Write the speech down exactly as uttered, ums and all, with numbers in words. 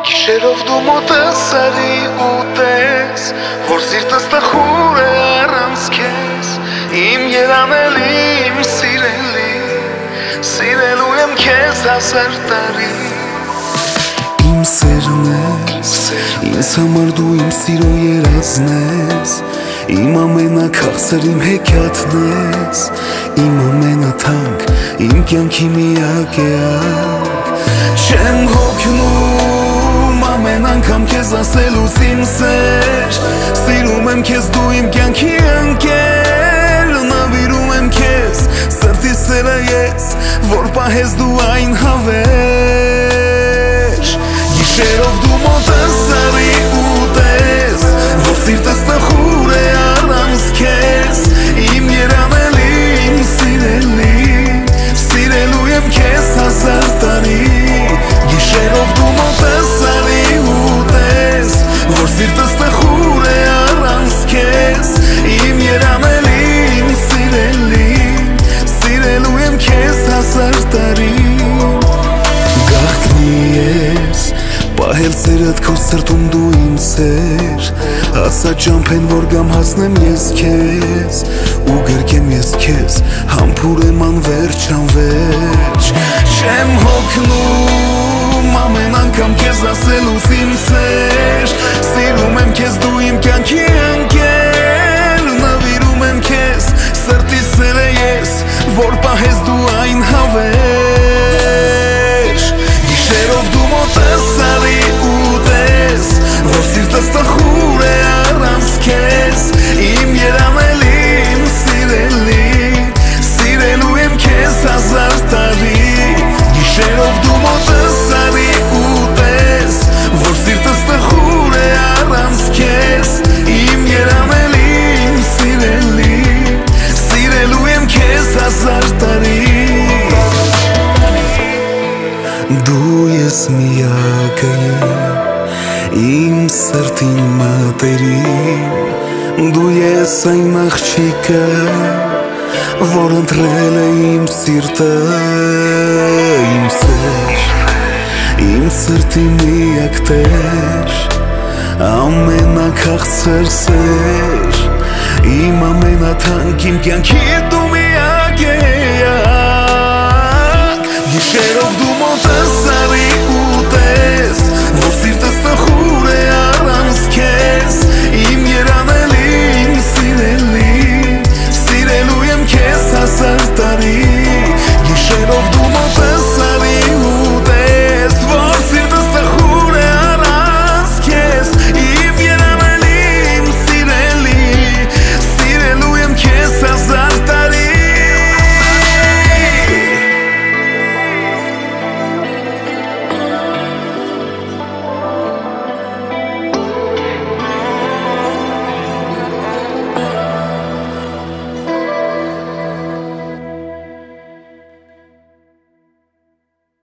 Գիշերով դու մոտես արի ու տես, որ սիրտս տխուր է առանց քեզ, իմ երանելի, իմ սիրելի, սիրելու եմ քեզ հազար տարի։ Իմ սերն ես, ինձ համար դու իմ սիրո երազն ես, իմ ամենաքաղցր իմ հեքիաթն ես, իմ ամենաթանկ, իմ կյանքի միակ էակ։ Չեմ հոգնում ամեն անգամ քեզ ասելուց իմ սեր, սիրում եմ քեզ դու իմ կյանքի ընկեր, նվիրում եմ քեզ սրտիս սերը ես, որ պահես դու այն հավեր։ Գիշերով դու մոտես արի ու տես, որ սիրտս տխուր է առանց քեզ, իմ երանելի, իմ սիրելի, սիրելու եմ քեզ հազար տարի։ Գիշերով դու մոտես արի ու տես, որ սիրտս տխուր է առանց քեզ, իմ երանելի, իմ սիրելի, սիրելու եմ քեզ հազար տարի։ Գաղտնի ես, պահել սերդ քո սրտում դու իմ սեր, ասա ճամփեն որ գամ հասնեմ ես քեզ, ու գրկեմ ես քեզ, համբուրեմ անվերջ անվերջ։ Չեմ հոգնում ամեն անգամ քեզ ասելուց իմ սեր, սիրում եմ քեզ դու իմ կյանքի ընկեր, նվիրում եմ քեզ սրտիս սերը ես, որ պահես դու այն հավեր։ Գիշերով դու մոտես արի ու տես, որ սիրտս տխուր է առանց քեզ, իմ երանելի, իմ սիրելի, սիրելու եմ քեզ հազար տարի։ Գիշերով դու մոտես արի ու տես, որ սիրտս տխուր է առանց քեզ, իմ երանելի, իմ սիրելի, սիրելու եմ քեզ հազար տարի։ Դու ես միակը իմ սրտին մատերին, դու ես այն աղջիկը, որ ընտրել է իմ սիրտը, իմ սեր, իմ սրտի միակ տեր, ամենաքաղցր սեր, իմ ամենաթանկ, իմ կյանքի դու միակ էակ։ Գիշերով դու մոտես